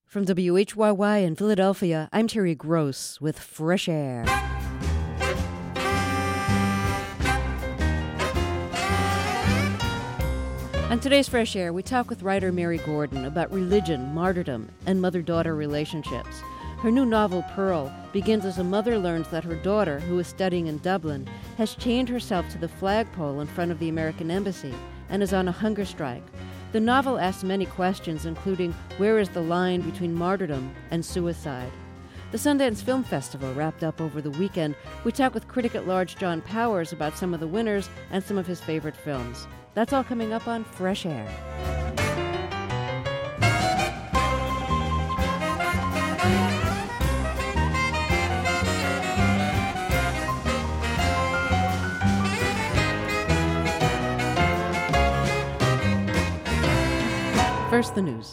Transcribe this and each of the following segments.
From WHYY in Philadelphia, I'm Terry Gross with Fresh Air. On today's Fresh Air, we talk with writer Mary Gordon about religion, martyrdom, and mother-daughter relationships. Her new novel, Pearl, begins as a mother learns that her daughter, who is studying in Dublin, has chained herself to the flagpole in front of the American embassy and is on a hunger strike. The novel asks many questions, including where is the line between martyrdom and suicide? The Sundance Film Festival wrapped up over the weekend. We talk with critic-at-large John Powers about some of the winners and some of his favorite films. That's all coming up on Fresh Air. First, the news.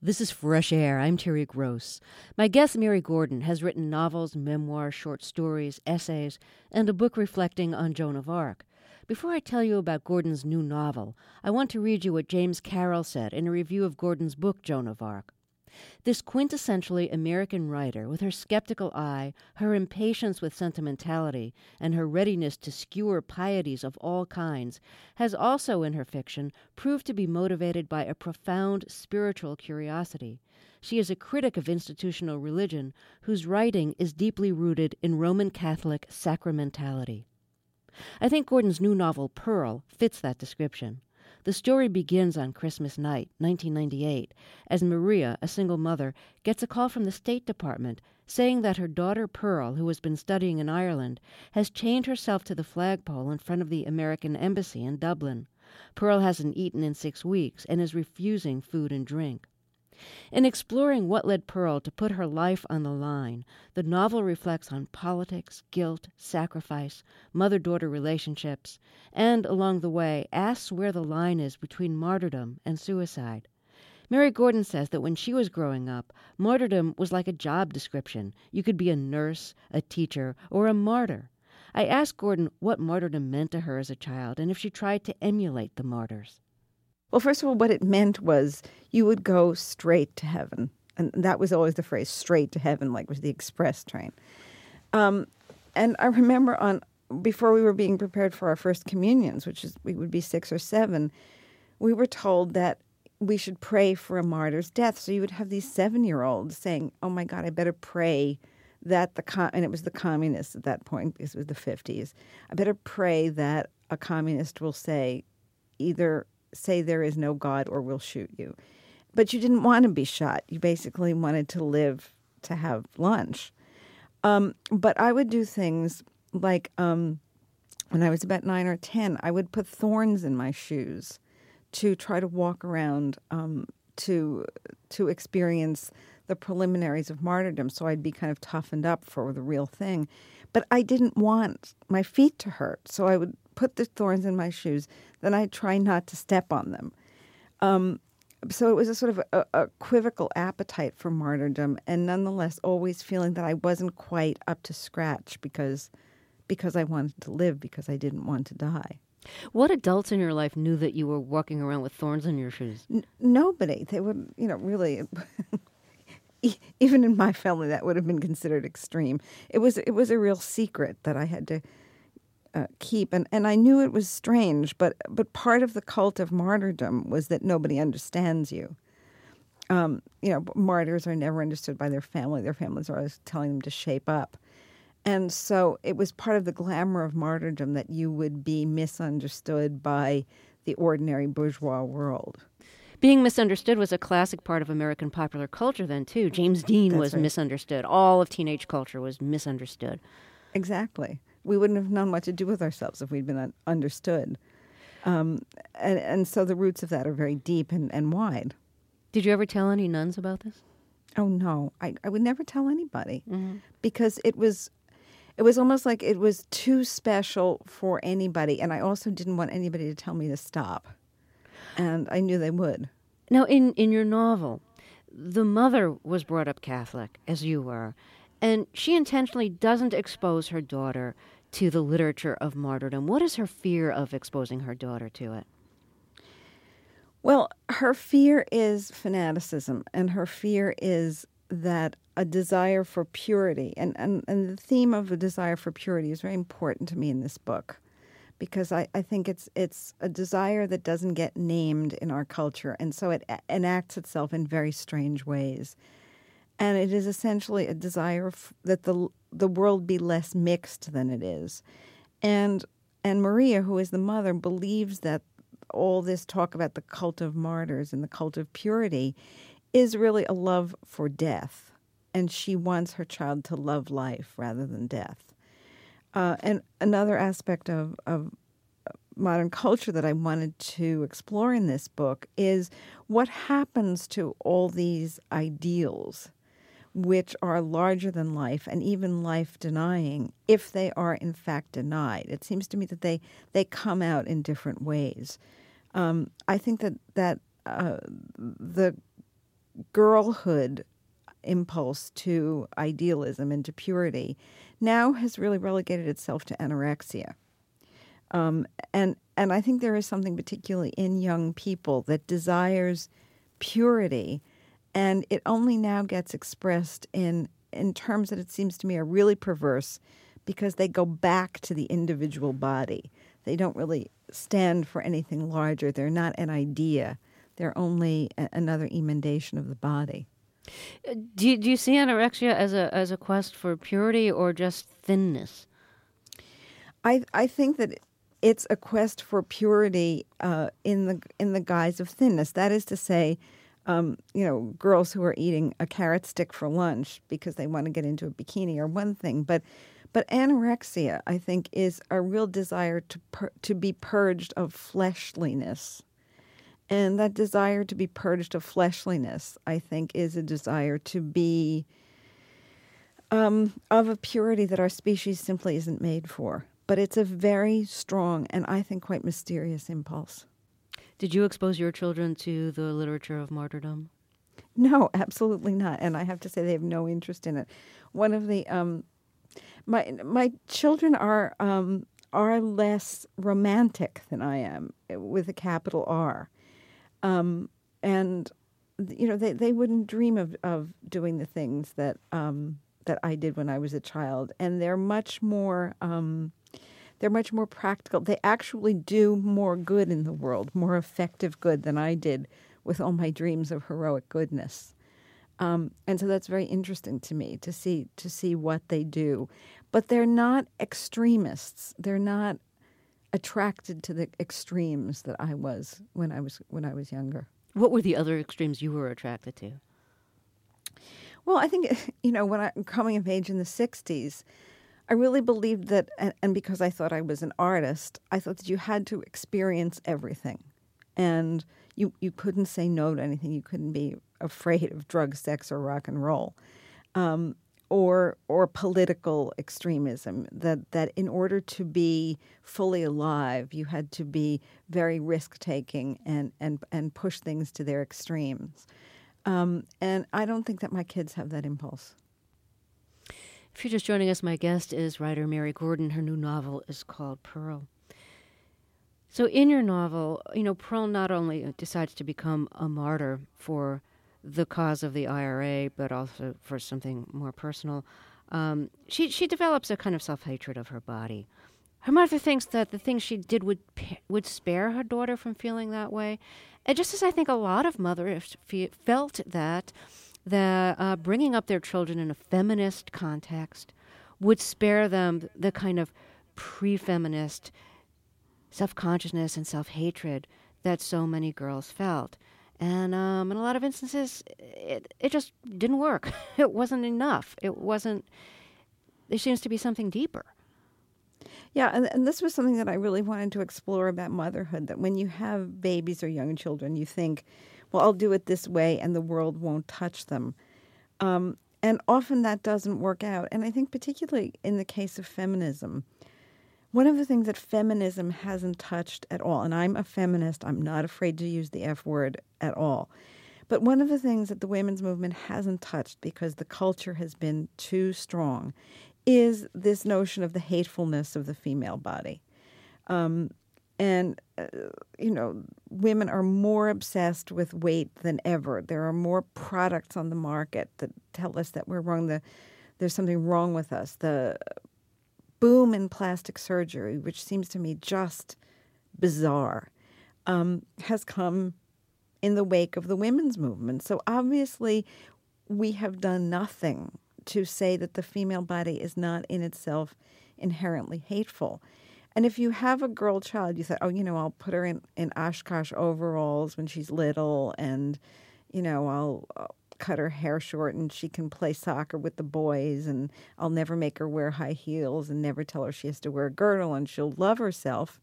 This is Fresh Air. I'm Terry Gross. My guest, Mary Gordon, has written novels, memoirs, short stories, essays, and a book reflecting on Joan of Arc. Before I tell you about Gordon's new novel, I want to read you what James Carroll said in a review of Gordon's book, Joan of Arc. This quintessentially American writer, with her skeptical eye, her impatience with sentimentality, and her readiness to skewer pieties of all kinds, has also in her fiction proved to be motivated by a profound spiritual curiosity. She is a critic of institutional religion whose writing is deeply rooted in Roman Catholic sacramentality. I think Gordon's new novel, Pearl, fits that description. The story begins on Christmas night, 1998, as Maria, a single mother, gets a call from the State Department saying that her daughter Pearl, who has been studying in Ireland, has chained herself to the flagpole in front of the American Embassy in Dublin. Pearl hasn't eaten in 6 weeks and is refusing food and drink. In exploring what led Pearl to put her life on the line, the novel reflects on politics, guilt, sacrifice, mother-daughter relationships, and, along the way, asks where the line is between martyrdom and suicide. Mary Gordon says that when she was growing up, martyrdom was like a job description. You could be a nurse, a teacher, or a martyr. I asked Gordon what martyrdom meant to her as a child and if she tried to emulate the martyrs. Well, first of all, what it meant was you would go straight to heaven. And that was always the phrase, straight to heaven, like was the express train. And I remember before we were being prepared for our first communions, which is we would be 6 or 7, we were told that we should pray for a martyr's death. So you would have these 7-year-olds saying, oh, my God, I better pray that and it was the communists at that point, because it was the 50s. I better pray that a communist will say there is no God or we'll shoot you. But you didn't want to be shot. You basically wanted to live to have lunch. But I would do things like when I was about 9 or 10, I would put thorns in my shoes to try to walk around to experience the preliminaries of martyrdom. So I'd be kind of toughened up for the real thing. But I didn't want my feet to hurt. So I would put the thorns in my shoes. Then I'd try not to step on them. So it was a sort of a equivocal appetite for martyrdom, and nonetheless always feeling that I wasn't quite up to scratch because I wanted to live, because I didn't want to die. What adults in your life knew that you were walking around with thorns in your shoes? Nobody. They would, really... Even in my family, that would have been considered extreme. It was a real secret that I had to keep, and I knew it was strange. But part of the cult of martyrdom was that nobody understands you. Martyrs are never understood by their family. Their families are always telling them to shape up, and so it was part of the glamour of martyrdom that you would be misunderstood by the ordinary bourgeois world. Being misunderstood was a classic part of American popular culture then, too. James Dean was right. Misunderstood. All of teenage culture was misunderstood. Exactly. We wouldn't have known what to do with ourselves if we'd been understood. And so the roots of that are very deep and wide. Did you ever tell any nuns about this? Oh, no. I would never tell anybody because it was almost like it was too special for anybody. And I also didn't want anybody to tell me to stop. And I knew they would. Now, in your novel, the mother was brought up Catholic, as you were, and she intentionally doesn't expose her daughter to the literature of martyrdom. What is her fear of exposing her daughter to it? Well, her fear is fanaticism, and her fear is that a desire for purity, and the theme of a desire for purity is very important to me in this book. Because I think it's a desire that doesn't get named in our culture, and so it enacts itself in very strange ways. And it is essentially a desire that the world be less mixed than it is. And Maria, who is the mother, believes that all this talk about the cult of martyrs and the cult of purity is really a love for death, and she wants her child to love life rather than death. And another aspect of modern culture that I wanted to explore in this book is what happens to all these ideals, which are larger than life and even life-denying, if they are in fact denied. It seems to me that they come out in different ways. I think that the girlhood impulse to idealism and to purity now has really relegated itself to anorexia. And I think there is something particularly in young people that desires purity, and it only now gets expressed in terms that it seems to me are really perverse because they go back to the individual body. They don't really stand for anything larger. They're not an idea. They're only another emendation of the body. Do you see anorexia as a quest for purity or just thinness? I think that it's a quest for purity in the guise of thinness. That is to say, girls who are eating a carrot stick for lunch because they want to get into a bikini are one thing, but anorexia, I think, is a real desire to be purged of fleshliness. And that desire to be purged of fleshliness, I think, is a desire to be of a purity that our species simply isn't made for. But it's a very strong and I think quite mysterious impulse. Did you expose your children to the literature of martyrdom? No, absolutely not. And I have to say they have no interest in it. One of the my children are less romantic than I am, with a capital R. And they wouldn't dream of doing the things that I did when I was a child, and they're much more practical. They actually do more good in the world, more effective good than I did with all my dreams of heroic goodness. And so that's very interesting to me to see what they do, but they're not extremists. They're not attracted to the extremes that I was when I was younger. What were the other extremes you were attracted to? Well, I think, when I'm coming of age in the 60s, I really believed that, and because I thought I was an artist, I thought that you had to experience everything. And you couldn't say no to anything. You couldn't be afraid of drugs, sex, or rock and roll. Or political extremism, that in order to be fully alive, you had to be very risk-taking and push things to their extremes. And I don't think that my kids have that impulse. If you're just joining us, my guest is writer Mary Gordon. Her new novel is called Pearl. So in your novel, Pearl not only decides to become a martyr for the cause of the IRA, but also for something more personal. She develops a kind of self-hatred of her body. Her mother thinks that the things she did would spare her daughter from feeling that way. And just as I think a lot of mothers felt that bringing up their children in a feminist context would spare them the kind of pre-feminist self-consciousness and self-hatred that so many girls felt. And in a lot of instances, it just didn't work. It wasn't enough. There seems to be something deeper. Yeah, and this was something that I really wanted to explore about motherhood, that when you have babies or young children, you think, well, I'll do it this way and the world won't touch them. And often that doesn't work out. And I think particularly in the case of feminism, one of the things that feminism hasn't touched at all, and I'm a feminist, I'm not afraid to use the F word at all, but one of the things that the women's movement hasn't touched because the culture has been too strong is this notion of the hatefulness of the female body. Women are more obsessed with weight than ever. There are more products on the market that tell us that we're wrong, there's something wrong with us. The boom in plastic surgery, which seems to me just bizarre, has come in the wake of the women's movement. So obviously we have done nothing to say that the female body is not in itself inherently hateful. And if you have a girl child, you say, I'll put her in Oshkosh overalls when she's little, and, I'll cut her hair short and she can play soccer with the boys, and I'll never make her wear high heels and never tell her she has to wear a girdle and she'll love herself.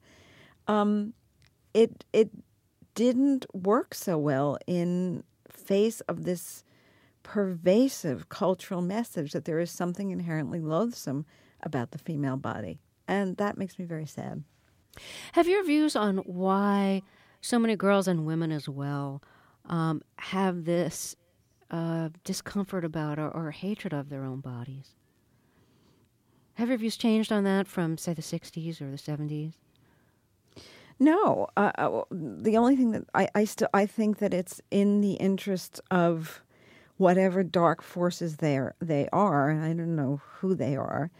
It didn't work so well in face of this pervasive cultural message that there is something inherently loathsome about the female body. And that makes me very sad. Have your views on why so many girls and women as well have this discomfort about or hatred of their own bodies. Have your views changed on that from, say, the 60s or the 70s? No, the only thing that I think that it's in the interest of whatever dark forces they are. I don't know who they are.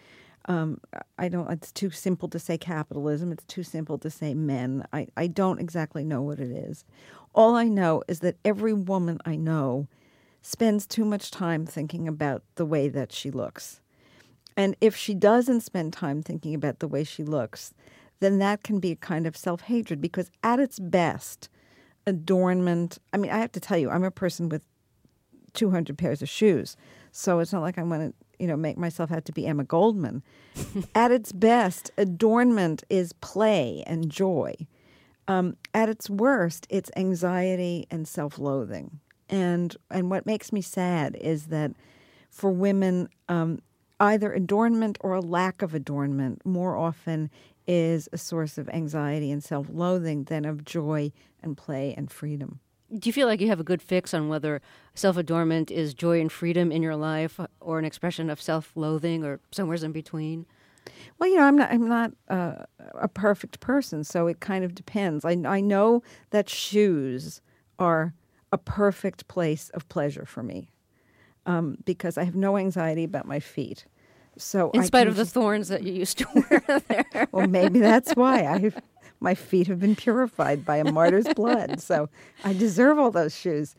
I don't. It's too simple to say capitalism. It's too simple to say men. I don't exactly know what it is. All I know is that every woman I know spends too much time thinking about the way that she looks. And if she doesn't spend time thinking about the way she looks, then that can be a kind of self-hatred, because at its best, adornment, I mean, I have to tell you, I'm a person with 200 pairs of shoes, so it's not like I want to, make myself out to be Emma Goldman. At its best, adornment is play and joy. At its worst, it's anxiety and self-loathing. And what makes me sad is that for women, either adornment or a lack of adornment more often is a source of anxiety and self-loathing than of joy and play and freedom. Do you feel like you have a good fix on whether self-adornment is joy and freedom in your life or an expression of self-loathing or somewhere in between? Well, I'm not a perfect person, so it kind of depends. I know that shoes are a perfect place of pleasure for me because I have no anxiety about my feet. So in spite of the thorns that you used to wear there. Well, maybe that's why my feet have been purified by a martyr's blood. So I deserve all those shoes.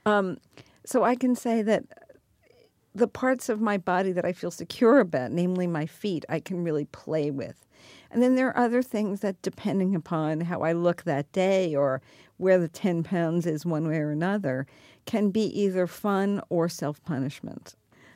So I can say that the parts of my body that I feel secure about, namely my feet, I can really play with. And then there are other things that, depending upon how I look that day or where the 10 pounds is one way or another, can be either fun or self-punishment.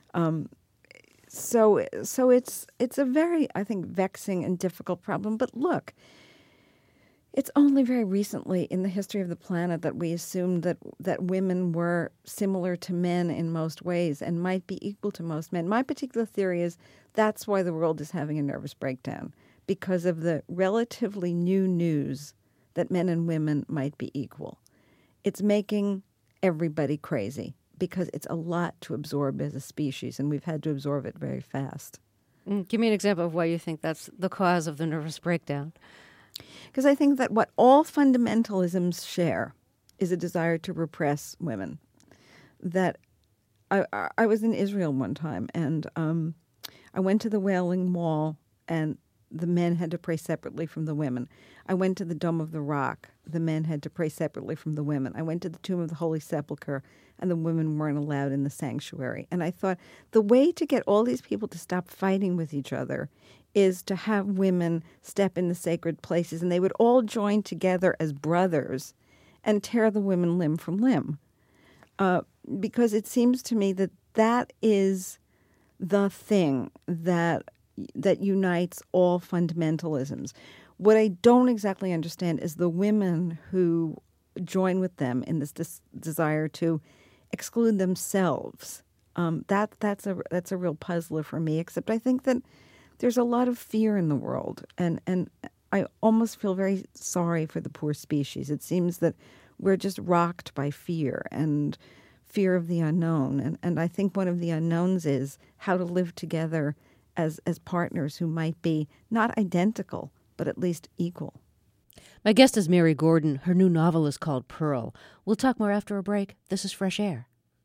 So it's a very, I think, vexing and difficult problem. But look, it's only very recently in the history of the planet that we assumed that women were similar to men in most ways and might be equal to most men. My particular theory is that's why the world is having a nervous breakdown, because of the relatively new news that men and women might be equal. It's making everybody crazy, because it's a lot to absorb as a species, and we've had to absorb it very fast. Give me an example of why you think that's the cause of the nervous breakdown. Because I think that what all fundamentalisms share is a desire to repress women. That I was in Israel one time, and I went to the Wailing Wall, and the men had to pray separately from the women. I went to the Dome of the Rock. The men had to pray separately from the women. I went to the Tomb of the Holy Sepulchre, and the women weren't allowed in the sanctuary. And I thought, the way to get all these people to stop fighting with each other is to have women step in the sacred places, and they would all join together as brothers and tear the women limb from limb. Because it seems to me that that is the thing that unites all fundamentalisms. What I don't exactly understand is the women who join with them in this desire to exclude themselves. That's a real puzzler for me. Except I think that there's a lot of fear in the world, and I almost feel very sorry for the poor species. It seems that we're just rocked by fear and fear of the unknown, and I think one of the unknowns is how to live together as partners who might be not identical, but at least equal. My guest is Mary Gordon. Her new novel is called Pearl. We'll talk more after a break. This is Fresh Air.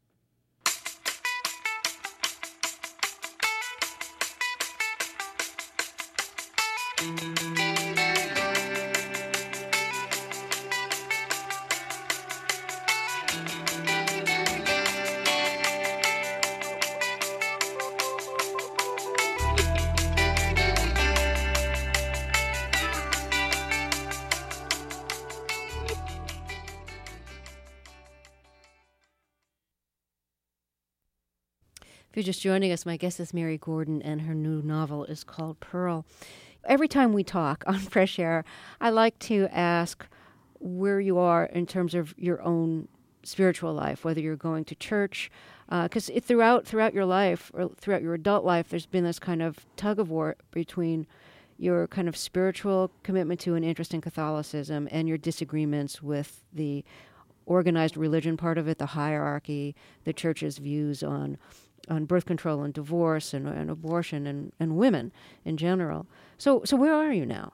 If you're just joining us, my guest is Mary Gordon, and her new novel is called Pearl. Every time we talk on Fresh Air, I like to ask where you are in terms of your own spiritual life, whether you're going to church, because throughout your life, or throughout your adult life, there's been this kind of tug of war between your kind of spiritual commitment to an interest in Catholicism and your disagreements with the organized religion part of it, the hierarchy, the church's views on birth control and divorce and abortion and women in general. So where are you now?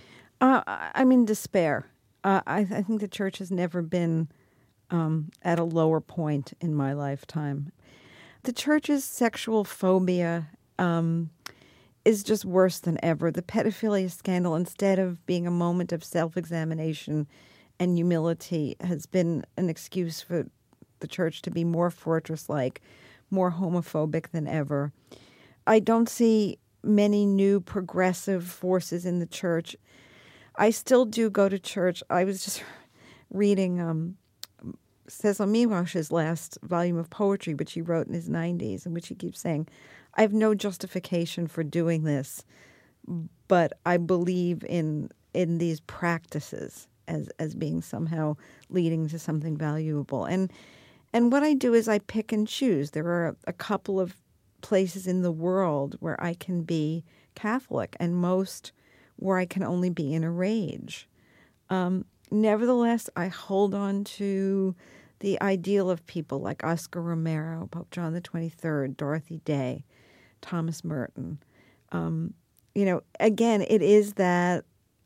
I'm in despair. I think the church has never been at a lower point in my lifetime. The church's sexual phobia is just worse than ever. The pedophilia scandal, instead of being a moment of self-examination and humility, has been an excuse for the church to be more fortress-like, more homophobic than ever. I don't see many new progressive forces in the church. I still do go to church. I was just reading Cecil Miłosz's last volume of poetry, which he wrote in his 90s, in which he keeps saying, I have no justification for doing this, but I believe in these practices as being somehow leading to something valuable. And what I do is I pick and choose. There are a couple of places in the world where I can be Catholic, and most where I can only be in a rage. Nevertheless, I hold on to the ideal of people like Oscar Romero, Pope John the 23rd, Dorothy Day, Thomas Merton. Again, it is that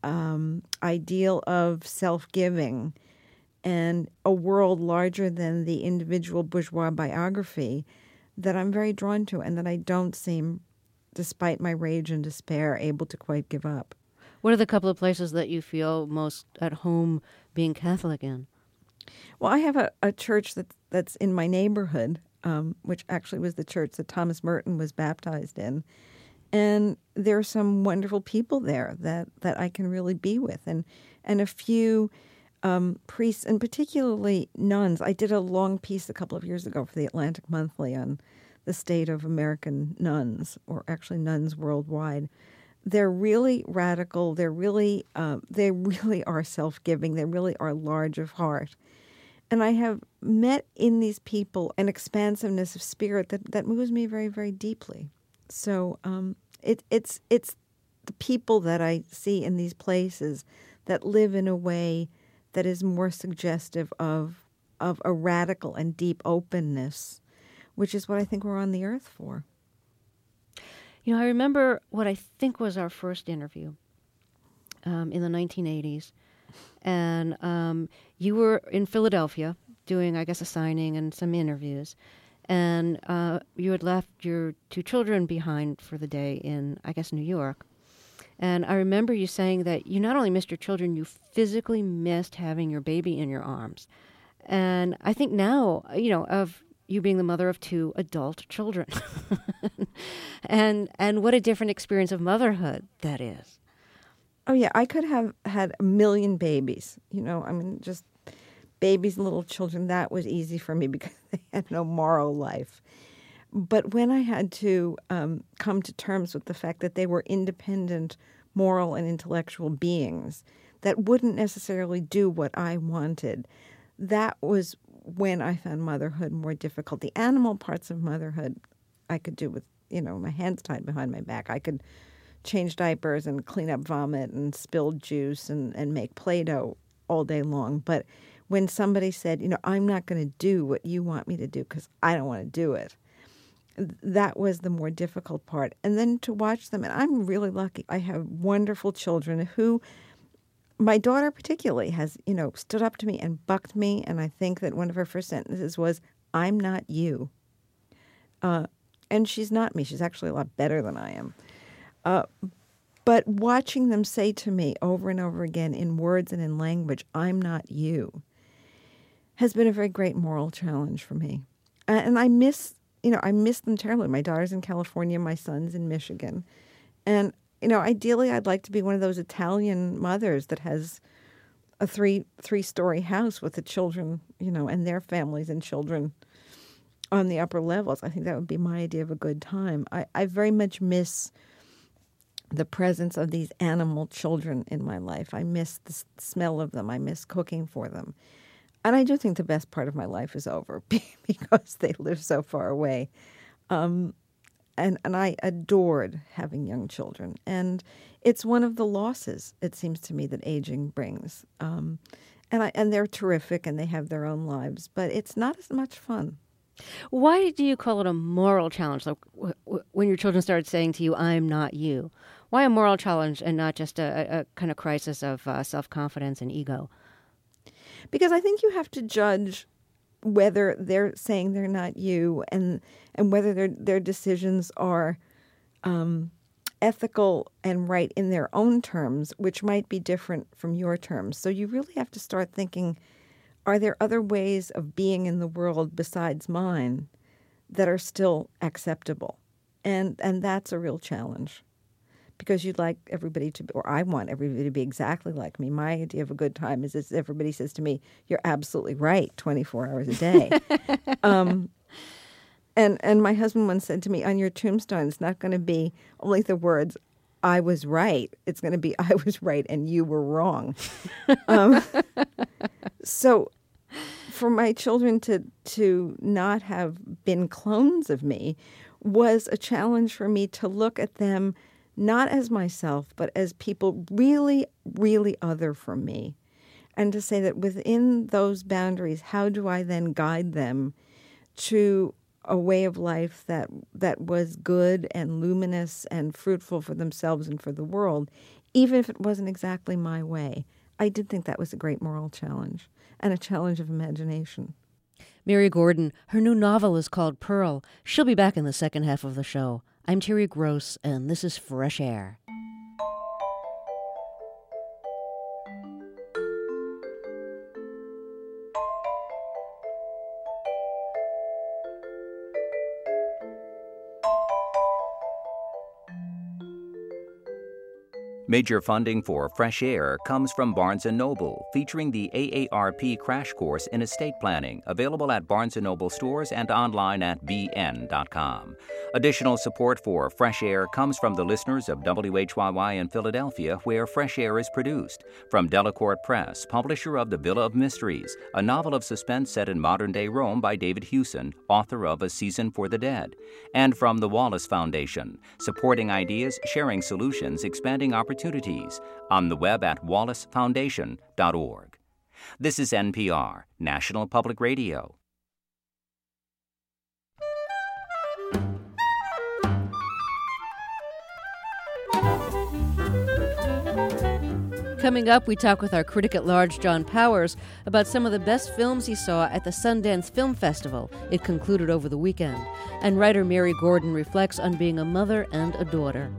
ideal of self-giving and a world larger than the individual bourgeois biography that I'm very drawn to, and that I don't seem, despite my rage and despair, able to quite give up. What are the couple of places that you feel most at home being Catholic in? Well, I have a church that's in my neighborhood, which actually was the church that Thomas Merton was baptized in. And there are some wonderful people there that I can really be with. And a few priests, and particularly nuns. I did a long piece a couple of years ago for the Atlantic Monthly on the state of American nuns, or actually nuns worldwide. They're really radical. They really are self-giving. They really are large of heart. And I have met in these people an expansiveness of spirit that moves me very, very deeply. So it's the people that I see in these places that live in a way that is more suggestive of a radical and deep openness, which is what I think we're on the earth for. You know, I remember what I think was our first interview in the 1980s. And you were in Philadelphia doing, I guess, a signing and some interviews. And you had left your two children behind for the day in, I guess, New York. And I remember you saying that you not only missed your children, you physically missed having your baby in your arms. And I think now, of you being the mother of two adult children. and what a different experience of motherhood that is. Oh, yeah, I could have had a million babies, just babies and little children. That was easy for me because they had no moral life. But when I had to come to terms with the fact that they were independent, moral, and intellectual beings that wouldn't necessarily do what I wanted, that was when I found motherhood more difficult. The animal parts of motherhood I could do with, my hands tied behind my back. I could change diapers and clean up vomit and spilled juice and make Play-Doh all day long. But when somebody said, I'm not going to do what you want me to do because I don't want to do it, that was the more difficult part. And then to watch them, and I'm really lucky. I have wonderful children who, my daughter particularly, has, stood up to me and bucked me. And I think that one of her first sentences was, I'm not you. And she's not me. She's actually a lot better than I am. But watching them say to me over and over again in words and in language, I'm not you, has been a very great moral challenge for me. And I miss them terribly. My daughter's in California, my son's in Michigan. And, ideally I'd like to be one of those Italian mothers that has a three-story house with the children, and their families and children on the upper levels. I think that would be my idea of a good time. I very much miss the presence of these animal children in my life. I miss the smell of them. I miss cooking for them. And I do think the best part of my life is over because they live so far away. And I adored having young children. And it's one of the losses, it seems to me, that aging brings. And they're terrific, and they have their own lives, but it's not as much fun. Why do you call it a moral challenge? Like when your children started saying to you, "I'm not you," why a moral challenge and not just a kind of crisis of self-confidence and ego? Because I think you have to judge whether they're saying they're not you, and whether their decisions are ethical and right in their own terms, which might be different from your terms. So you really have to start thinking, are there other ways of being in the world besides mine that are still acceptable? And that's a real challenge, because you'd like everybody to be, or I want everybody to be exactly like me. My idea of a good time is if everybody says to me, "You're absolutely right," 24 hours a day. And my husband once said to me, on your tombstone, it's not going to be only the words, "I was right." It's going to be, "I was right and you were wrong." So for my children to not have been clones of me was a challenge for me to look at them not as myself, but as people really, really other from me. And to say that within those boundaries, how do I then guide them to a way of life that was good and luminous and fruitful for themselves and for the world, even if it wasn't exactly my way. I did think that was a great moral challenge and a challenge of imagination. Mary Gordon, her new novel is called Pearl. She'll be back in the second half of the show. I'm Terry Gross, and this is Fresh Air. Major funding for Fresh Air comes from Barnes & Noble, featuring the AARP Crash Course in Estate Planning, available at Barnes & Noble stores and online at bn.com. Additional support for Fresh Air comes from the listeners of WHYY in Philadelphia, where Fresh Air is produced, from Delacorte Press, publisher of The Villa of Mysteries, a novel of suspense set in modern-day Rome by David Hewson, author of A Season for the Dead, and from the Wallace Foundation, supporting ideas, sharing solutions, expanding opportunities, on the web at wallacefoundation.org. This is NPR, National Public Radio. Coming up, we talk with our critic at large, John Powers, about some of the best films he saw at the Sundance Film Festival. It concluded over the weekend. And writer Mary Gordon reflects on being a mother and a daughter.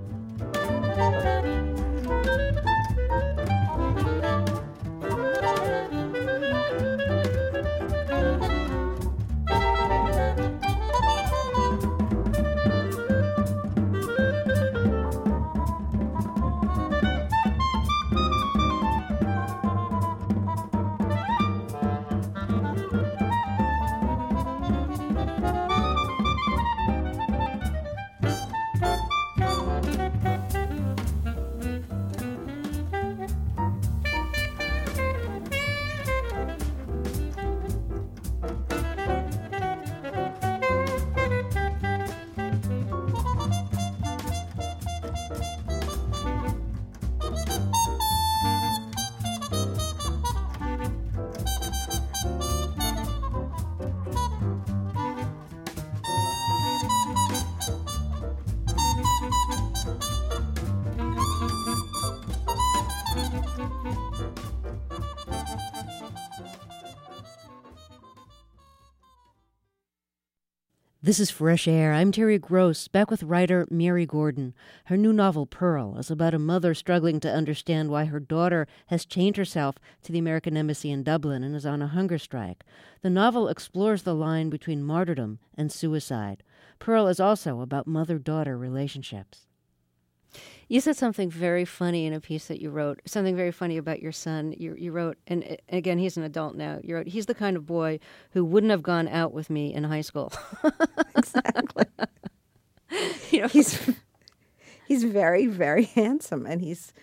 This is Fresh Air. I'm Terry Gross, back with writer Mary Gordon. Her new novel, Pearl, is about a mother struggling to understand why her daughter has chained herself to the American Embassy in Dublin and is on a hunger strike. The novel explores the line between martyrdom and suicide. Pearl is also about mother-daughter relationships. You said something very funny in a piece that you wrote, something very funny about your son. You wrote, and again, he's an adult now, you wrote, he's the kind of boy who wouldn't have gone out with me in high school. Exactly. You know? He's very, very handsome, and he's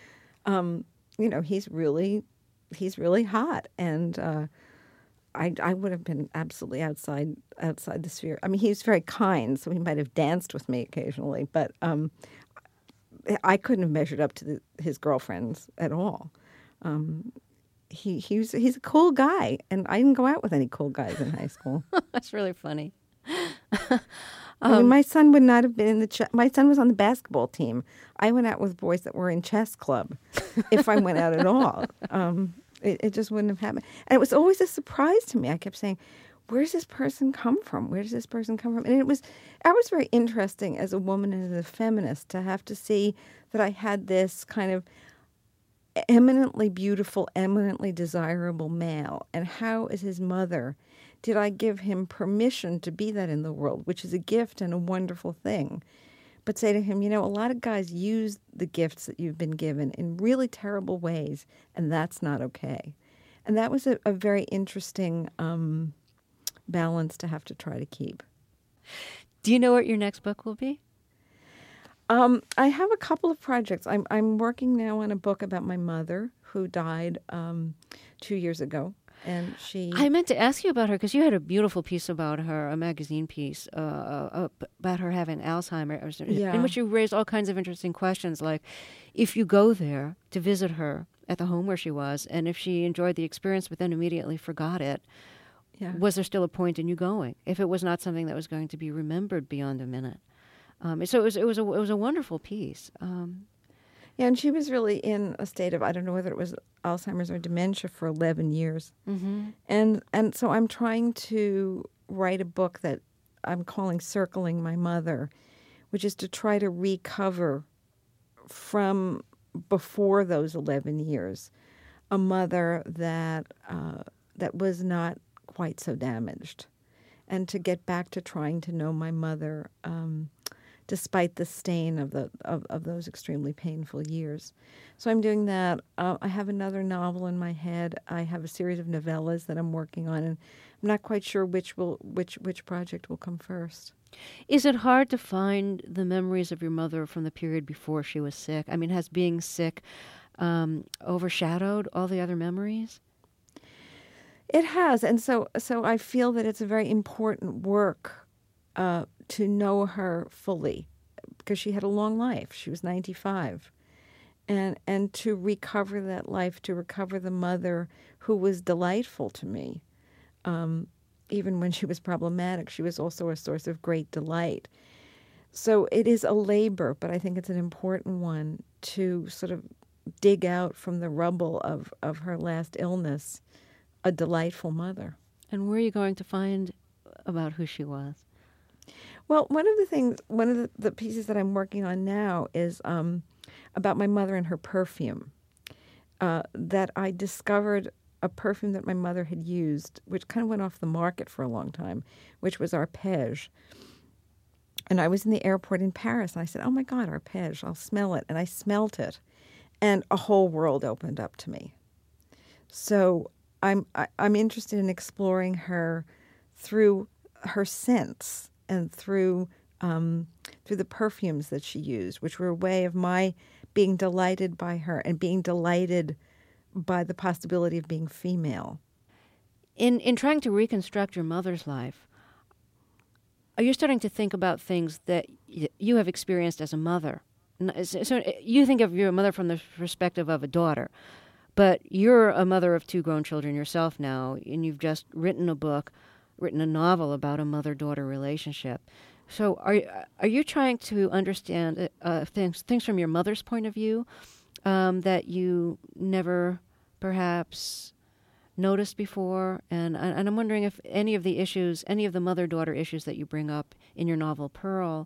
really hot, and I would have been absolutely outside the sphere. I mean, he's very kind, so he might have danced with me occasionally, but I couldn't have measured up to his girlfriends at all. he's a cool guy, and I didn't go out with any cool guys in high school. That's really funny. I mean, my son would not have been in the my son was on the basketball team. I went out with boys that were in chess club, if I went out at all. It just wouldn't have happened. And it was always a surprise to me. I kept saying, where does this person come from? Where does this person come from? And I was very interesting as a woman and as a feminist to have to see that I had this kind of eminently beautiful, eminently desirable male. And how, as his mother, did I give him permission to be that in the world, which is a gift and a wonderful thing. But say to him, a lot of guys use the gifts that you've been given in really terrible ways, and that's not okay. And that was a very interesting balance to have to try to keep. Do you know what your next book will be? I have a couple of projects. I'm working now on a book about my mother, who died 2 years ago. And I meant to ask you about her because you had a beautiful piece about her, a magazine piece about her having Alzheimer's, in which you raised all kinds of interesting questions, like if you go there to visit her at the home where she was, and if she enjoyed the experience but then immediately forgot it, was there still a point in you going? If it was not something that was going to be remembered beyond a minute, so it was a wonderful piece. Yeah, and she was really in a state of, I don't know whether it was Alzheimer's or dementia, for 11 years. Mm-hmm. And so I'm trying to write a book that I'm calling Circling My Mother, which is to try to recover from before those 11 years a mother that was not quite so damaged, and to get back to trying to know my mother despite the stain of those extremely painful years. So I'm doing that. I have another novel in my head. I have a series of novellas that I'm working on, and I'm not quite sure which project will come first. Is it hard to find the memories of your mother from the period before she was sick? I mean, has being sick overshadowed all the other memories? It has, and so I feel that it's a very important work to know her fully, because she had a long life. She was 95. And to recover that life, to recover the mother who was delightful to me, even when she was problematic, she was also a source of great delight. So it is a labor, but I think it's an important one to sort of dig out from the rubble of her last illness a delightful mother. And where are you going to find about who she was? Well, one of the pieces that I'm working on now is about my mother and her perfume. That I discovered a perfume that my mother had used, which kind of went off the market for a long time, which was Arpège. And I was in the airport in Paris, and I said, "Oh my God, Arpège! I'll smell it." And I smelt it, and a whole world opened up to me. So I'm interested in exploring her through her scents and through the perfumes that she used, which were a way of my being delighted by her and being delighted by the possibility of being female. In trying to reconstruct your mother's life, are you starting to think about things that you have experienced as a mother? So you think of your mother from the perspective of a daughter, but you're a mother of 2 grown children yourself now, and you've just written a novel about a mother-daughter relationship. So are you trying to understand things from your mother's point of view that you never perhaps noticed before? And I'm wondering if any of the mother-daughter issues that you bring up in your novel Pearl,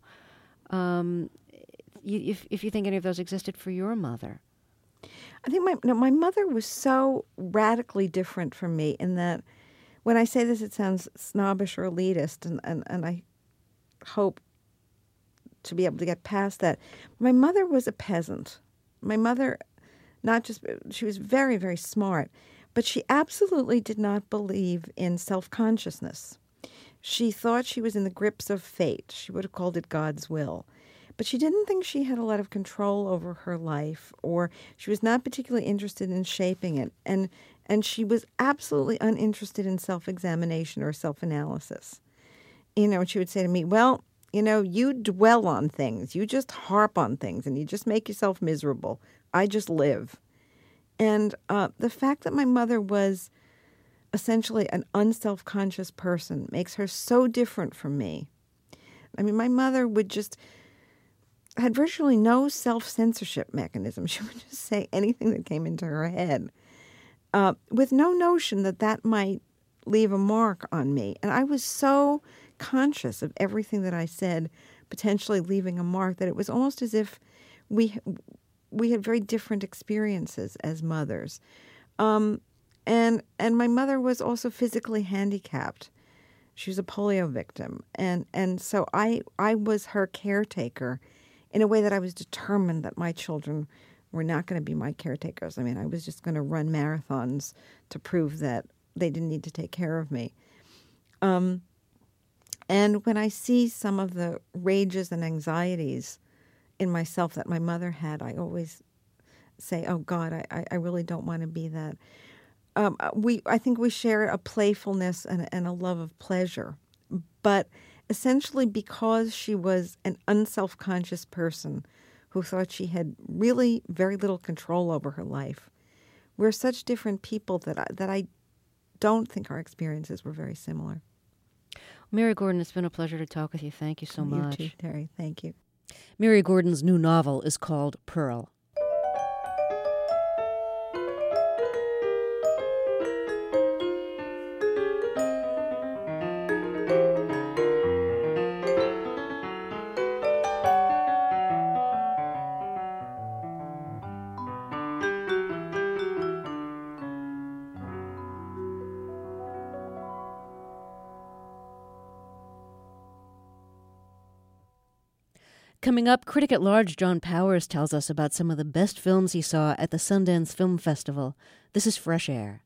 if you think any of those existed for your mother. I think my mother was so radically different from me in that, when I say this, it sounds snobbish or elitist, and I hope to be able to get past that. My mother was a peasant. My mother, she was very, very smart, but she absolutely did not believe in self-consciousness. She thought she was in the grips of fate. She would have called it God's will. But she didn't think she had a lot of control over her life, or she was not particularly interested in shaping it. And she was absolutely uninterested in self-examination or self-analysis. And she would say to me, well, you dwell on things. You just harp on things, and you just make yourself miserable. I just live. And the fact that my mother was essentially an unself-conscious person makes her so different from me. I mean, my mother had virtually no self-censorship mechanism. She would just say anything that came into her head with no notion that that might leave a mark on me. And I was so conscious of everything that I said potentially leaving a mark that it was almost as if we had very different experiences as mothers. And my mother was also physically handicapped. She was a polio victim. And so I was her caretaker in a way that I was determined that my children were not going to be my caretakers. I mean, I was just going to run marathons to prove that they didn't need to take care of me. And when I see some of the rages and anxieties in myself that my mother had, I always say, oh, God, I really don't want to be that. I think we share a playfulness and a love of pleasure. But essentially because she was an unself-conscious person who thought she had really very little control over her life, we're such different people that I don't think our experiences were very similar. Mary Gordon, it's been a pleasure to talk with you. Thank you so much. You too, Terry. Thank you. Mary Gordon's new novel is called Pearl. Coming up, critic at large John Powers tells us about some of the best films he saw at the Sundance Film Festival. This is Fresh Air.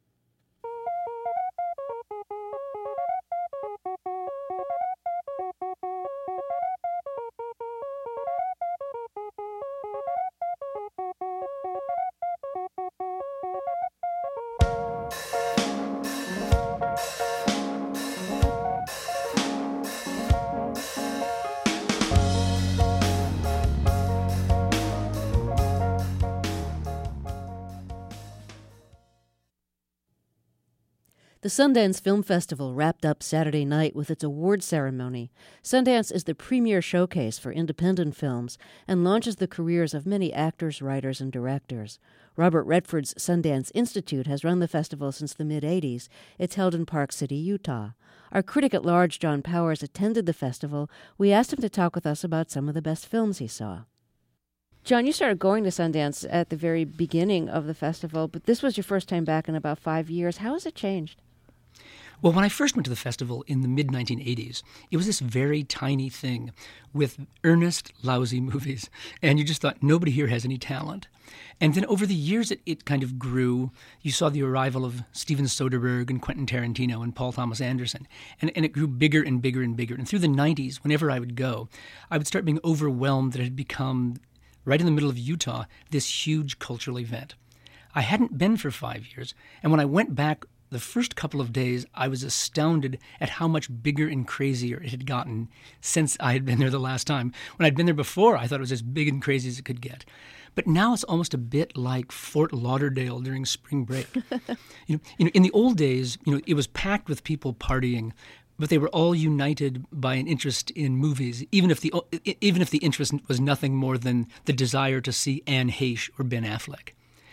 The Sundance Film Festival wrapped up Saturday night with its award ceremony. Sundance is the premier showcase for independent films and launches the careers of many actors, writers, and directors. Robert Redford's Sundance Institute has run the festival since the mid-'80s. It's held in Park City, Utah. Our critic at large, John Powers, attended the festival. We asked him to talk with us about some of the best films he saw. John, you started going to Sundance at the very beginning of the festival, but this was your first time back in about 5 years. How has it changed? Well, when I first went to the festival in the mid-1980s, it was this very tiny thing with earnest, lousy movies. And you just thought, nobody here has any talent. And then over the years, it kind of grew. You saw the arrival of Steven Soderbergh and Quentin Tarantino and Paul Thomas Anderson. And it grew bigger and bigger and bigger. And through the 90s, whenever I would go, I would start being overwhelmed that it had become, right in the middle of Utah, this huge cultural event. I hadn't been for 5 years. And when I went back, the first couple of days, I was astounded at how much bigger and crazier it had gotten since I had been there the last time. When I'd been there before, I thought it was as big and crazy as it could get. But now it's almost a bit like Fort Lauderdale during spring break. In the old days, it was packed with people partying, but they were all united by an interest in movies, even if the interest was nothing more than the desire to see Anne Heche or Ben Affleck.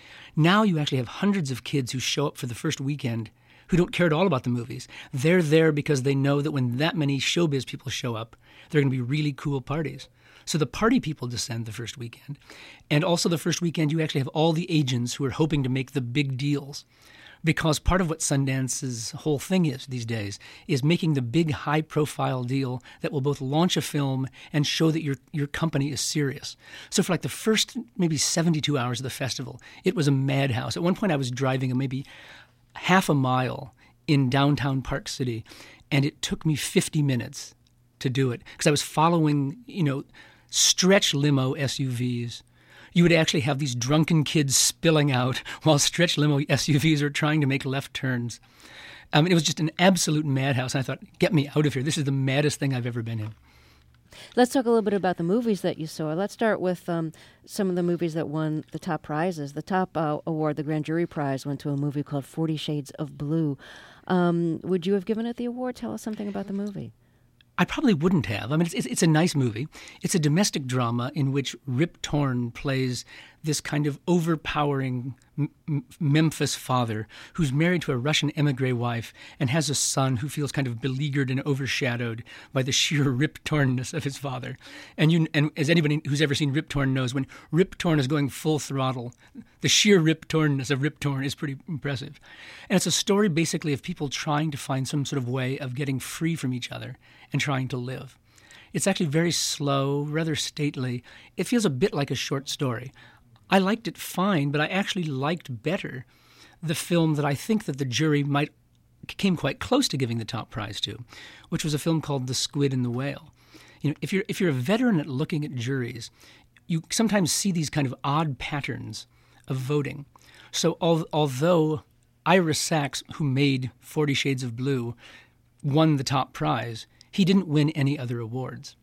Now you actually have hundreds of kids who show up for the first weekend who don't care at all about the movies. They're there because they know that when that many showbiz people show up, they're going to be really cool parties. So the party people descend the first weekend. And also the first weekend, you actually have all the agents who are hoping to make the big deals. Because part of what Sundance's whole thing is these days is making the big high-profile deal that will both launch a film and show that your company is serious. So for like the first maybe 72 hours of the festival, it was a madhouse. At one point I was driving maybe half a mile in downtown Park City, and it took me 50 minutes to do it because I was following, stretch limo SUVs. You would actually have these drunken kids spilling out while stretch limo SUVs are trying to make left turns. It was just an absolute madhouse. And I thought, get me out of here. This is the maddest thing I've ever been in. Let's talk a little bit about the movies that you saw. Let's start with some of the movies that won the top prizes. The top award, the Grand Jury Prize, went to a movie called 40 Shades of Blue. Would you have given it the award? Tell us something about the movie. I probably wouldn't have. I mean, it's a nice movie. It's a domestic drama in which Rip Torn plays this kind of overpowering Memphis father who's married to a Russian emigre wife and has a son who feels kind of beleaguered and overshadowed by the sheer Rip Tornness of his father. And as anybody who's ever seen Rip Torn knows, when Rip Torn is going full throttle, the sheer Rip Tornness of Rip Torn is pretty impressive. And it's a story basically of people trying to find some sort of way of getting free from each other and trying to live. It's actually very slow, rather stately. It feels a bit like a short story. I liked it fine, but I actually liked better the film that I think that the jury came quite close to giving the top prize to, which was a film called The Squid and the Whale. You know, if you're a veteran at looking at juries, you sometimes see these kind of odd patterns of voting. So although Ira Sachs, who made 40 Shades of Blue, won the top prize, he didn't win any other awards.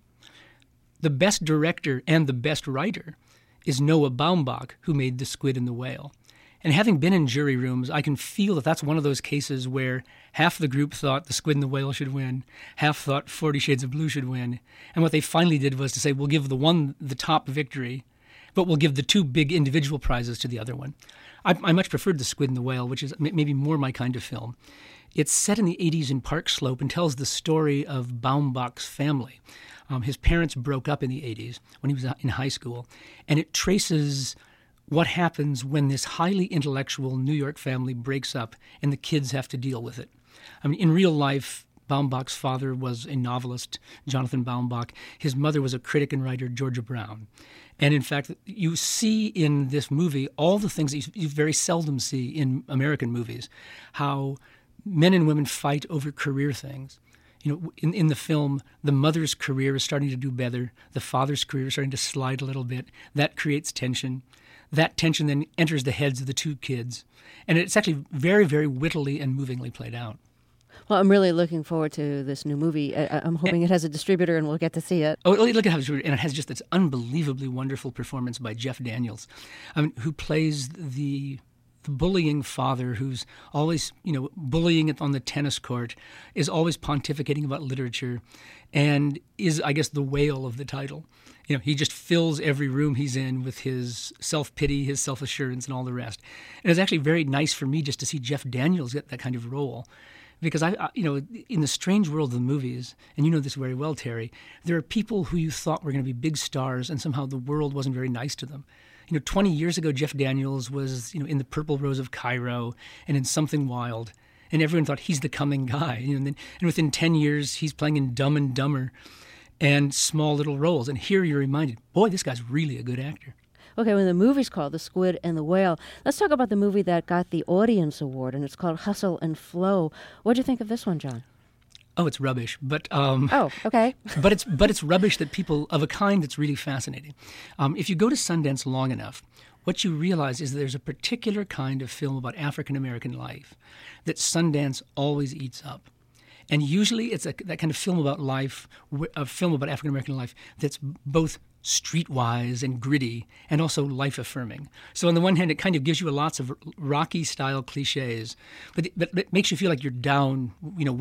The best director and the best writer is Noah Baumbach, who made The Squid and the Whale. And having been in jury rooms, I can feel that that's one of those cases where half the group thought The Squid and the Whale should win, half thought 40 Shades of Blue should win. And what they finally did was to say, we'll give the top victory, but we'll give the two big individual prizes to the other one. I much preferred The Squid and the Whale, which is maybe more my kind of film. It's set in the 80s in Park Slope and tells the story of Baumbach's family. His parents broke up in the 80s when he was in high school, and it traces what happens when this highly intellectual New York family breaks up and the kids have to deal with it. I mean, in real life, Baumbach's father was a novelist, Jonathan Baumbach. His mother was a critic and writer, Georgia Brown. And in fact, you see in this movie all the things that you very seldom see in American movies, how men and women fight over career things. You know, in the film, the mother's career is starting to do better. The father's career is starting to slide a little bit. That creates tension. That tension then enters the heads of the two kids. And it's actually very, very wittily and movingly played out. Well, I'm really looking forward to this new movie. I'm hoping it has a distributor and we'll get to see it. Oh, look at how it's and it has just this unbelievably wonderful performance by Jeff Daniels, who plays the bullying father who's always, bullying it on the tennis court, is always pontificating about literature, and is, I guess, the whale of the title. He just fills every room he's in with his self-pity, his self-assurance, and all the rest. And it's actually very nice for me just to see Jeff Daniels get that kind of role. Because, in the strange world of the movies, and you know this very well, Terry, there are people who you thought were going to be big stars, and somehow the world wasn't very nice to them. 20 years ago, Jeff Daniels was, in The Purple Rose of Cairo and in Something Wild, and everyone thought he's the coming guy. And within 10 years, he's playing in Dumb and Dumber and small little roles. And here you're reminded, boy, this guy's really a good actor. Okay, well, the movie's called The Squid and the Whale. Let's talk about the movie that got the Audience Award, and it's called Hustle and Flow. What do you think of this one, John? Oh, it's rubbish, but okay. but it's rubbish that people of a kind that's really fascinating. If you go to Sundance long enough, what you realize is that there's a particular kind of film about African American life that Sundance always eats up, and usually it's that kind of film about life, a film about African American life that's both streetwise and gritty and also life-affirming. So on the one hand, it kind of gives you lots of Rocky-style cliches, but it makes you feel like you're down,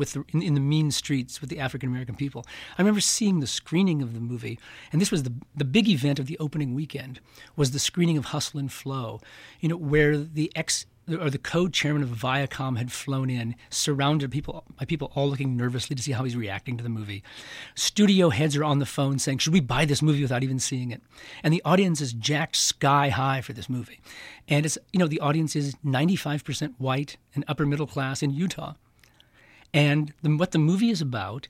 in the mean streets with the African-American people. I remember seeing the screening of the movie, and this was the big event of the opening weekend, was the screening of Hustle and Flow, where the co-chairman of Viacom had flown in, surrounded by people all looking nervously to see how he's reacting to the movie. Studio heads are on the phone saying, should we buy this movie without even seeing it? And the audience is jacked sky high for this movie. And it's, the audience is 95% white and upper middle class in Utah. And what the movie is about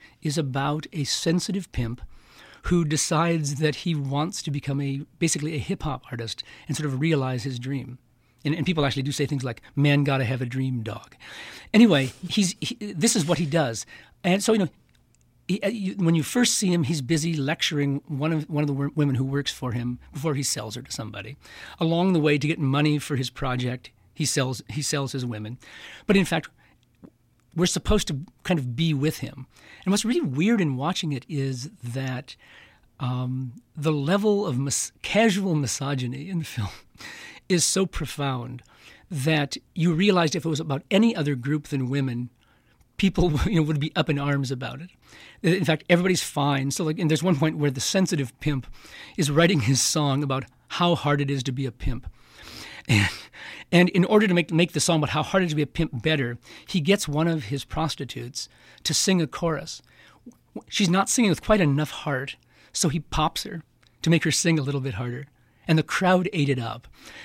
a sensitive pimp who decides that he wants to become basically a hip-hop artist and sort of realize his dream. And people actually do say things like, man gotta have a dream, dog. Anyway, this is what he does. And so, when you first see him, he's busy lecturing one of the women who works for him before he sells her to somebody. Along the way, to get money for his project, he sells his women. But in fact, we're supposed to kind of be with him. And what's really weird in watching it is that the level of casual misogyny in the film is so profound that you realized if it was about any other group than women, people would be up in arms about it. In fact, everybody's fine. So, and there's one point where the sensitive pimp is writing his song about how hard it is to be a pimp. And in order to make the song about how hard it is to be a pimp better, he gets one of his prostitutes to sing a chorus. She's not singing with quite enough heart, so he pops her to make her sing a little bit harder. And the crowd ate it up.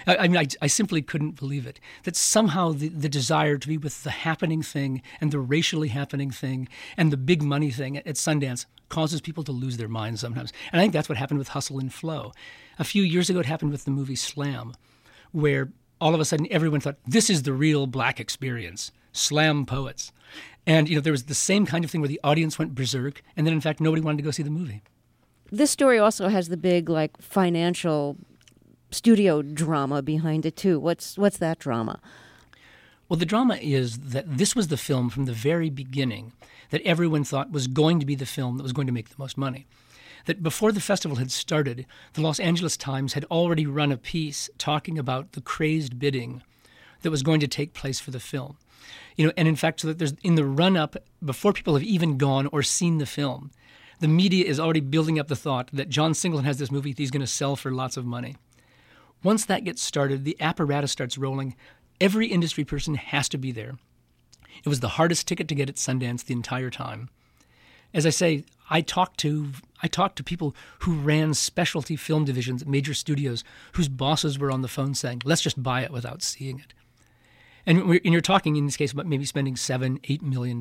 I simply couldn't believe it, that somehow the desire to be with the happening thing and the racially happening thing and the big money thing at Sundance causes people to lose their minds sometimes. And I think that's what happened with Hustle and Flow. A few years ago, it happened with the movie Slam, where all of a sudden everyone thought, this is the real black experience, slam poets. And there was the same kind of thing where the audience went berserk, and then in fact nobody wanted to go see the movie. This story also has the big financial studio drama behind it too. What's that drama? Well, the drama is that this was the film from the very beginning that everyone thought was going to be the film that was going to make the most money. That before the festival had started, the Los Angeles Times had already run a piece talking about the crazed bidding that was going to take place for the film. And in fact, so that there's in the run-up, before people have even gone or seen the film, the media is already building up the thought that John Singleton has this movie that he's going to sell for lots of money. Once that gets started, the apparatus starts rolling. Every industry person has to be there. It was the hardest ticket to get at Sundance the entire time. As I say, I talked to people who ran specialty film divisions at major studios whose bosses were on the phone saying, let's just buy it without seeing it. And you're talking in this case about maybe spending $7-8 million.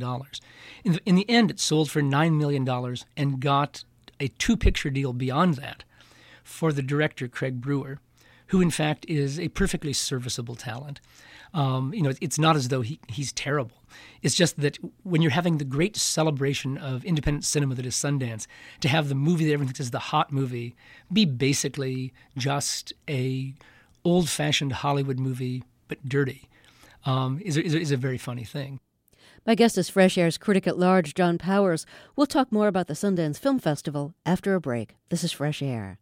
In the end, it sold for $9 million and got a 2-picture deal beyond that for the director, Craig Brewer, who in fact is a perfectly serviceable talent. It's not as though he's terrible. It's just that when you're having the great celebration of independent cinema that is Sundance, to have the movie that everyone thinks is the hot movie be basically just a old-fashioned Hollywood movie, but dirty, is a very funny thing. My guest is Fresh Air's critic at large, John Powers. We'll talk more about the Sundance Film Festival after a break. This is Fresh Air.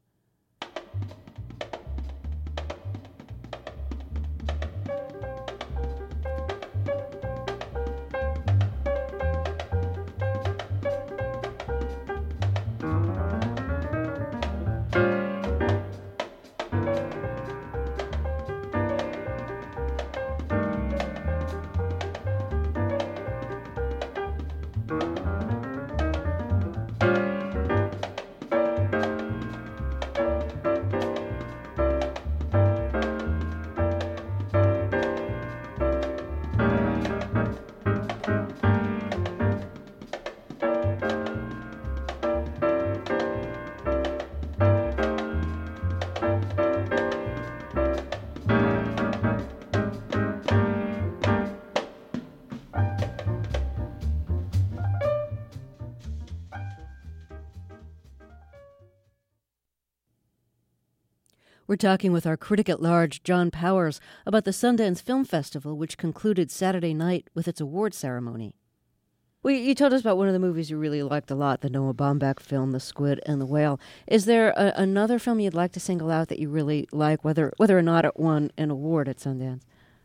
We're talking with our critic at large, John Powers, about the Sundance Film Festival, which concluded Saturday night with its award ceremony. Well, you told us about one of the movies you really liked a lot, the Noah Baumbach film, The Squid and the Whale. Is there another film you'd like to single out that you really like, whether or not it won an award at Sundance?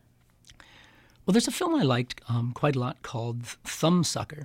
Well, there's a film I liked quite a lot called Thumbsucker,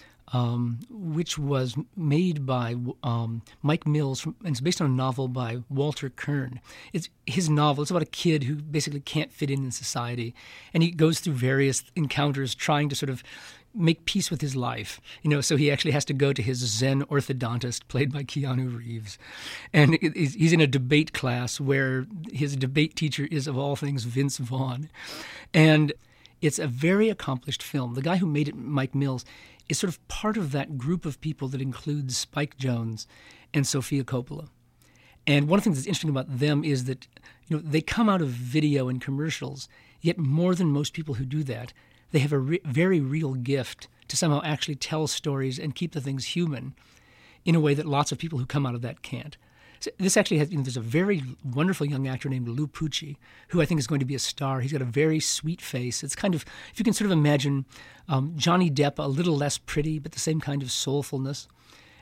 which was made by Mike Mills, and it's based on a novel by Walter Kern. It's his novel. It's about a kid who basically can't fit in society, and he goes through various encounters trying to sort of make peace with his life. So he actually has to go to his Zen orthodontist, played by Keanu Reeves. And he's in a debate class where his debate teacher is, of all things, Vince Vaughn. And it's a very accomplished film. The guy who made it, Mike Mills, is sort of part of that group of people that includes Spike Jonze and Sofia Coppola. And one of the things that's interesting about them is that they come out of video and commercials, yet more than most people who do that, they have a very real gift to somehow actually tell stories and keep the things human in a way that lots of people who come out of that can't. So this actually has, there's a very wonderful young actor named Lou Pucci, who I think is going to be a star. He's got a very sweet face. It's kind of, if you can sort of imagine Johnny Depp, a little less pretty, but the same kind of soulfulness.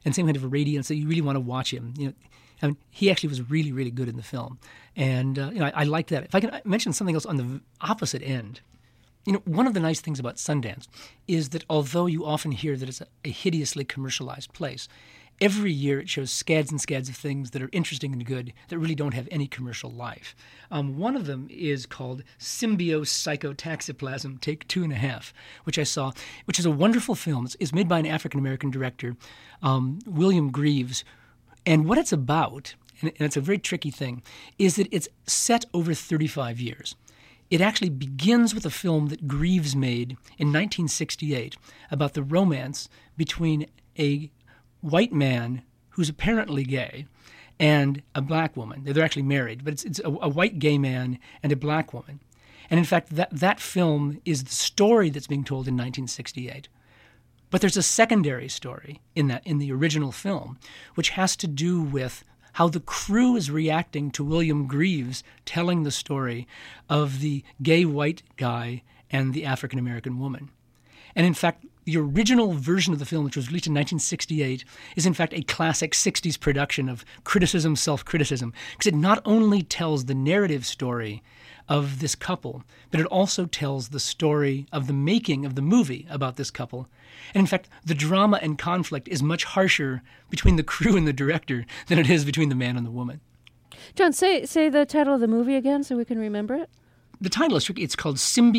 and same kind of radiance that you really want to watch him. I mean, he actually was really, really good in the film. And, I liked that. If I can mention something else on the opposite end, one of the nice things about Sundance is that although you often hear that it's a hideously commercialized place, every year it shows scads and scads of things that are interesting and good that really don't have any commercial life. One of them is called Symbio-Psychotaxiplasm, Take 2.5, which I saw, which is a wonderful film. It's made by an African-American director, William Greaves. And what it's about, and it's a very tricky thing, is that it's set over 35 years. It actually begins with a film that Greaves made in 1968 about the romance between a white man who's apparently gay and a black woman. They're actually married, but it's a white gay man and a black woman. And in fact, that film is the story that's being told in 1968. But there's a secondary story in the original film, which has to do with how the crew is reacting to William Greaves telling the story of the gay white guy and the African-American woman. And in fact, the original version of the film, which was released in 1968, is in fact a classic 60s production of criticism, self-criticism, because it not only tells the narrative story of this couple, but it also tells the story of the making of the movie about this couple. And in fact, the drama and conflict is much harsher between the crew and the director than it is between the man and the woman. John, say the title of the movie again so we can remember it. The title is tricky. It's called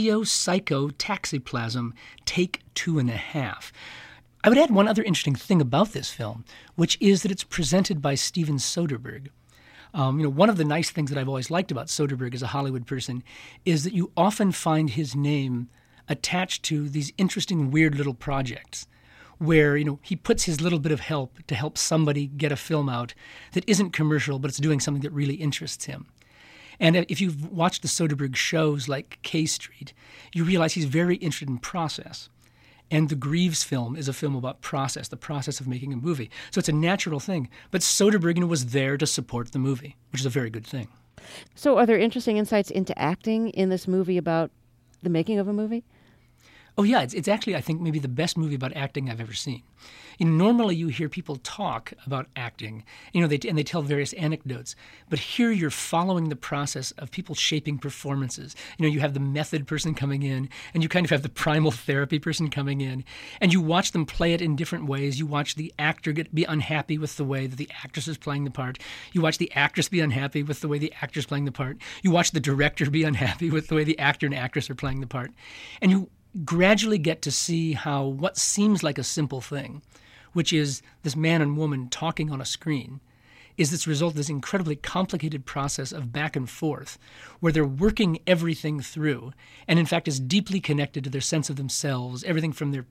Symbio-Psychotaxiplasm, Take 2.5. I would add one other interesting thing about this film, which is that it's presented by Steven Soderbergh. One of the nice things that I've always liked about Soderbergh as a Hollywood person is that you often find his name attached to these interesting, weird little projects where, he puts his little bit of help to help somebody get a film out that isn't commercial, but it's doing something that really interests him. And if you've watched the Soderbergh shows like K Street, you realize he's very interested in process. And the Greaves film is a film about process, the process of making a movie. So it's a natural thing. But Soderbergh was there to support the movie, which is a very good thing. So are there interesting insights into acting in this movie about the making of a movie? Oh, yeah. It's actually, I think, maybe the best movie about acting I've ever seen. Normally you hear people talk about acting, and they tell various anecdotes. But here you're following the process of people shaping performances. You have the method person coming in, and you kind of have the primal therapy person coming in, and you watch them play it in different ways. You watch the actor be unhappy with the way that the actress is playing the part. You watch the actress be unhappy with the way the actor is playing the part. You watch the director be unhappy with the way the actor and actress are playing the part. And you gradually get to see how what seems like a simple thing, which is this man and woman talking on a screen, is this result of this incredibly complicated process of back and forth where they're working everything through and in fact is deeply connected to their sense of themselves, everything from their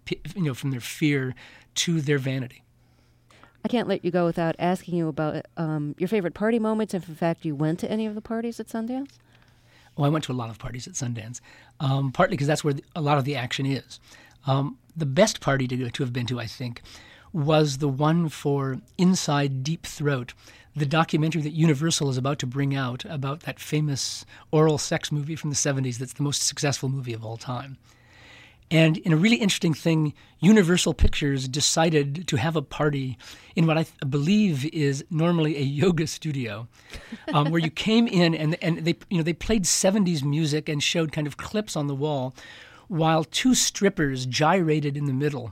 fear to their vanity. I can't let you go without asking you about your favorite party moments, if in fact you went to any of the parties at Sundance. Oh, I went to a lot of parties at Sundance, partly because that's where a lot of the action is. The best party to have been to, I think, was the one for Inside Deep Throat, the documentary that Universal is about to bring out about that famous oral sex movie from the 70s that's the most successful movie of all time. And in a really interesting thing, Universal Pictures decided to have a party in what I believe is normally a yoga studio, where you came in and they played 70s music and showed kind of clips on the wall, while two strippers gyrated in the middle,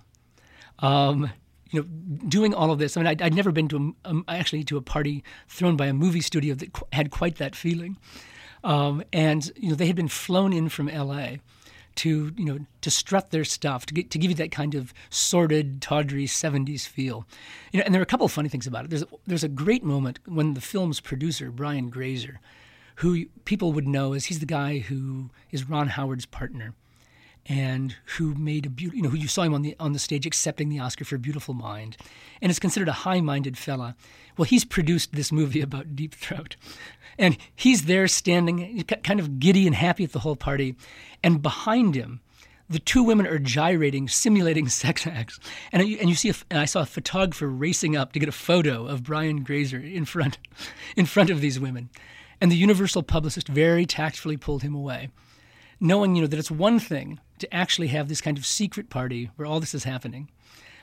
doing all of this. I mean, I'd never been to a party thrown by a movie studio that had quite that feeling, and they had been flown in from L.A. to strut their stuff, to give you that kind of sordid, tawdry 70s feel. And there are a couple of funny things about it. There's a great moment when the film's producer, Brian Grazer, who people would know as he's the guy who is Ron Howard's partner and who made who you saw him on the stage accepting the Oscar for Beautiful Mind, and is considered a high-minded fella. Well, he's produced this movie about Deep Throat, and he's there standing, kind of giddy and happy at the whole party, and behind him, the two women are gyrating, simulating sex acts, and you see, and I saw a photographer racing up to get a photo of Brian Grazer in front of these women, and the Universal publicist very tactfully pulled him away, knowing that it's one thing to actually have this kind of secret party where all this is happening,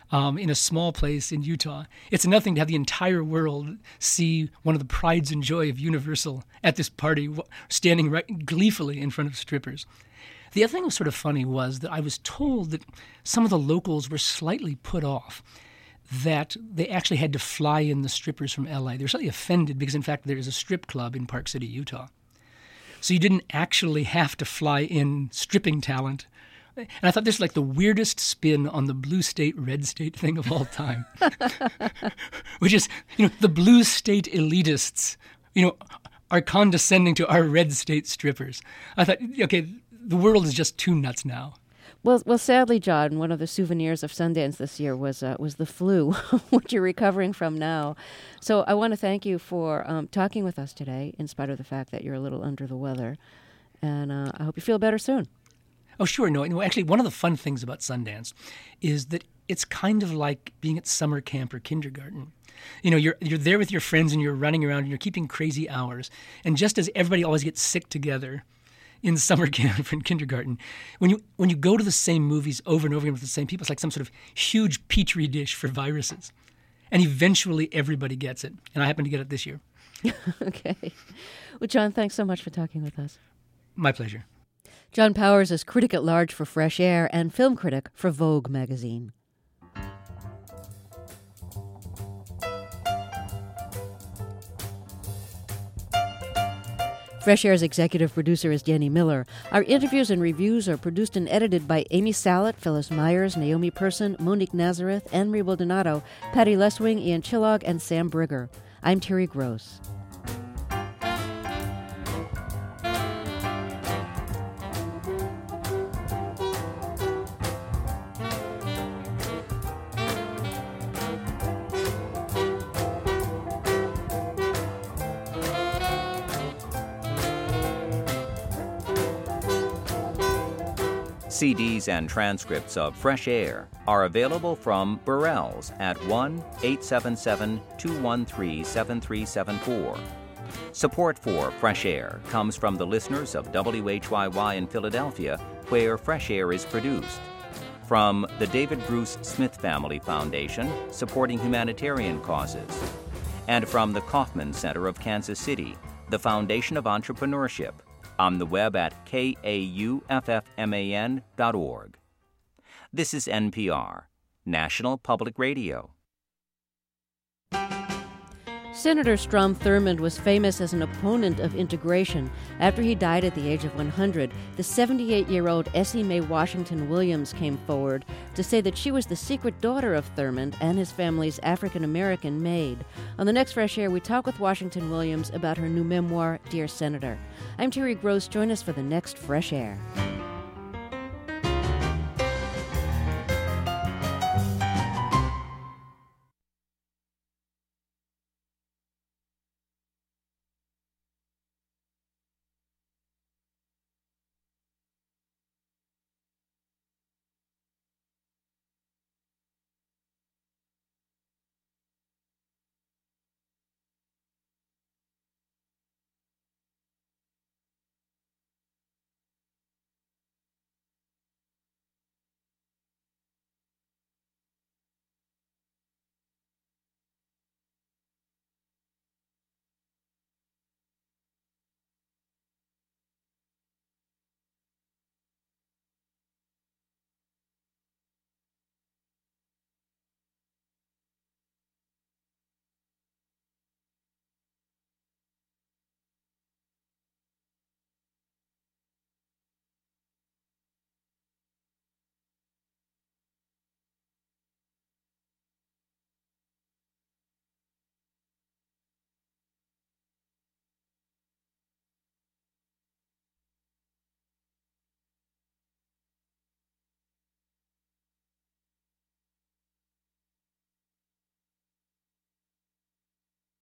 in a small place in Utah. It's nothing to have the entire world see one of the prides and joy of Universal at this party, standing right gleefully in front of strippers. The other thing that was sort of funny was that I was told that some of the locals were slightly put off that they actually had to fly in the strippers from L.A. They were slightly offended because, in fact, there is a strip club in Park City, Utah. So you didn't actually have to fly in stripping talent. And I thought this was like the weirdest spin on the blue state, red state thing of all time, which is, the blue state elitists, are condescending to our red state strippers. I thought, okay, the world is just too nuts now. Well, sadly, John, one of the souvenirs of Sundance this year was the flu, which you're recovering from now. So I want to thank you for talking with us today, in spite of the fact that you're a little under the weather. And I hope you feel better soon. Oh, sure. No, actually, one of the fun things about Sundance is that it's kind of like being at summer camp or kindergarten. You're there with your friends and you're running around and you're keeping crazy hours. And just as everybody always gets sick together in summer camp and kindergarten, when you go to the same movies over and over again with the same people, it's like some sort of huge petri dish for viruses. And eventually everybody gets it. And I happen to get it this year. Okay. Well, John, thanks so much for talking with us. My pleasure. John Powers is critic at large for Fresh Air and film critic for Vogue magazine. Fresh Air's executive producer is Danny Miller. Our interviews and reviews are produced and edited by Amy Salet, Phyllis Myers, Naomi Person, Monique Nazareth, Anne-Marie Baldonado, Patty Leswing, Ian Chillog, and Sam Brigger. I'm Terry Gross. CDs and transcripts of Fresh Air are available from Burrell's at 1-877-213-7374. Support for Fresh Air comes from the listeners of WHYY in Philadelphia, where Fresh Air is produced. From the David Bruce Smith Family Foundation, supporting humanitarian causes. And from the Kauffman Center of Kansas City, the Foundation of Entrepreneurship. On the web at kauffman.org. This is NPR, National Public Radio. Senator Strom Thurmond was famous as an opponent of integration. After he died at the age of 100, the 78-year-old Essie Mae Washington Williams came forward to say that she was the secret daughter of Thurmond and his family's African-American maid. On the next Fresh Air, we talk with Washington Williams about her new memoir, Dear Senator. I'm Terry Gross. Join us for the next Fresh Air.